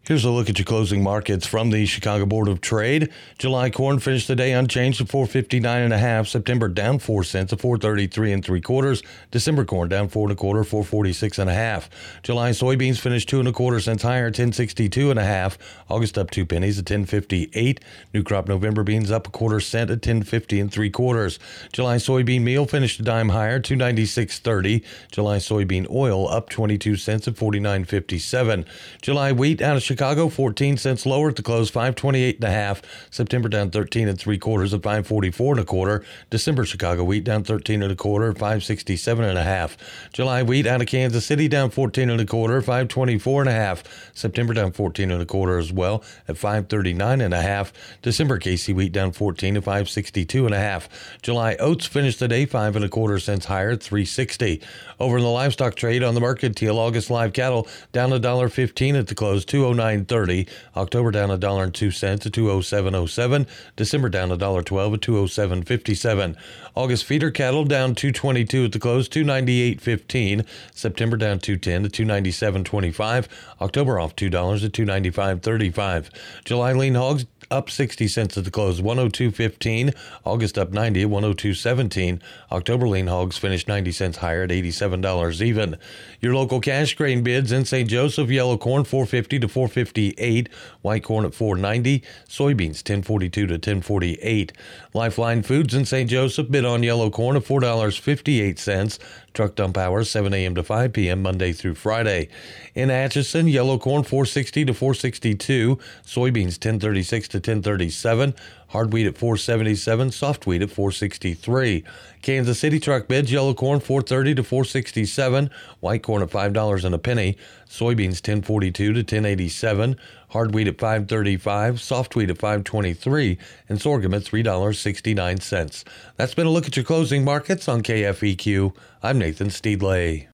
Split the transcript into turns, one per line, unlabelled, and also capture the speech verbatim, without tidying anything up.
Here's a look at your closing markets from the Chicago Board of Trade. July corn finished the day unchanged at four fifty-nine and a half. September down four cents at four thirty-three and three quarters. December corn down four and a quarter, four forty-six and a half. July soybeans finished two and a quarter cents higher, ten sixty-two and a half. August up two pennies at ten fifty-eight. New crop November beans up a quarter cent at ten fifty and three quarters. July soybean meal finished a dime higher, two ninety-six thirty. July soybean oil up twenty-two cents at forty-nine fifty-seven. July wheat out of Chicago Chicago, fourteen cents lower at the close, five twenty-eight and a half. September down thirteen and three quarters at five forty-four and a quarter. December Chicago wheat down thirteen and a quarter, five sixty-seven and a half. July wheat out of Kansas City down fourteen and a quarter, five twenty-four and a half. September down fourteen and a quarter as well at five thirty-nine and a half. December K C wheat down fourteen at five sixty-two and a half. July oats finished the day five and a quarter cents higher at three sixty. Over in the livestock trade on the mercantile, August live cattle down a dollar fifteen at the close, two oh nine thirty. October down a dollar and two cents at two oh seven oh seven. December down a dollar twelve at two oh seven fifty-seven. August feeder cattle down two twenty-two at the close, two ninety-eight fifteen. September down two ten to two ninety-seven twenty-five. October off two dollars at two ninety-five thirty-five. July lean hogs up sixty cents at the close, one oh two fifteen. August up ninety at one oh two seventeen. October lean hogs finished ninety cents higher at eighty-seven dollars even. Your local cash grain bids in Saint Joseph, yellow corn four fifty to four fifty-eight, white corn at four ninety, soybeans ten forty-two to ten forty-eight. Lifeline Foods in Saint Joseph bid on yellow corn at four dollars and fifty-eight cents. Truck dump hours seven a.m. to five p.m. Monday through Friday. In Atchison, yellow corn four sixty to four sixty-two, soybeans ten thirty-six to ten thirty-seven, hard wheat at four seventy-seven, soft wheat at four sixty-three. Kansas City truck bids, yellow corn four thirty to four sixty-seven, white corn at five dollars and a penny, soybeans ten forty-two to ten eighty-seven, hard wheat at five thirty-five, soft wheat at five twenty-three, and sorghum at three dollars and sixty-nine cents. That's been a look at your closing markets on K F E Q. I'm Nathan Steedley.